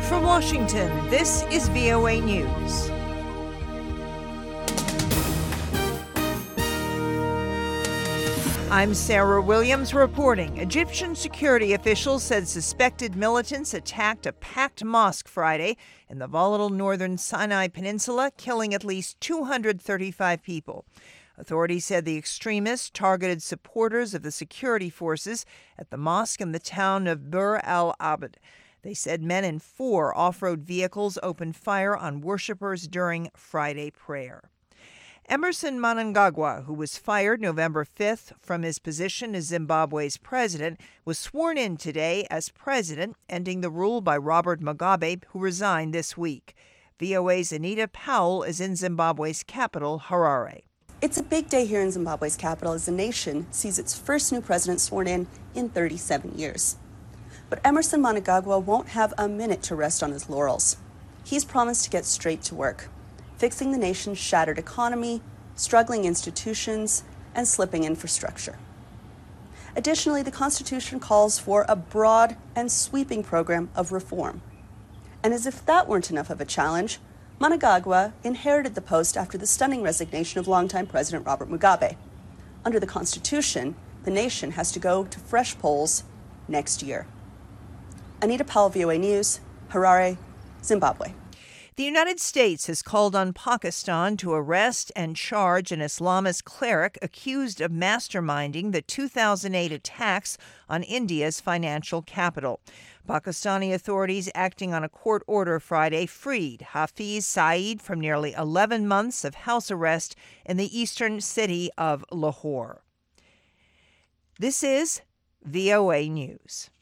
From Washington, this is VOA News. I'm Sarah Williams reporting. Egyptian security officials said suspected militants attacked a packed mosque Friday in the volatile northern Sinai Peninsula, killing at least 235 people. Authorities said the extremists targeted supporters of the security forces at the mosque in the town of Bur al-Abd. They said men in 4 off-road vehicles opened fire on worshippers during Friday prayer. Emmerson Mnangagwa, who was fired November 5th from his position as Zimbabwe's president, was sworn in today as president, ending the rule by Robert Mugabe, who resigned this week. VOA's Anita Powell is in Zimbabwe's capital, Harare. It's a big day here in Zimbabwe's capital as the nation sees its first new president sworn in 37 years. But Emmerson Mnangagwa won't have a minute to rest on his laurels. He's promised to get straight to work, fixing the nation's shattered economy, struggling institutions, and slipping infrastructure. Additionally, the Constitution calls for a broad and sweeping program of reform. And as if that weren't enough of a challenge, Mnangagwa inherited the post after the stunning resignation of longtime President Robert Mugabe. Under the Constitution, the nation has to go to fresh polls next year. Anita Powell, VOA News, Harare, Zimbabwe. The United States has called on Pakistan to arrest and charge an Islamist cleric accused of masterminding the 2008 attacks on India's financial capital. Pakistani authorities, acting on a court order Friday, freed Hafiz Saeed from nearly 11 months of house arrest in the eastern city of Lahore. This is VOA News.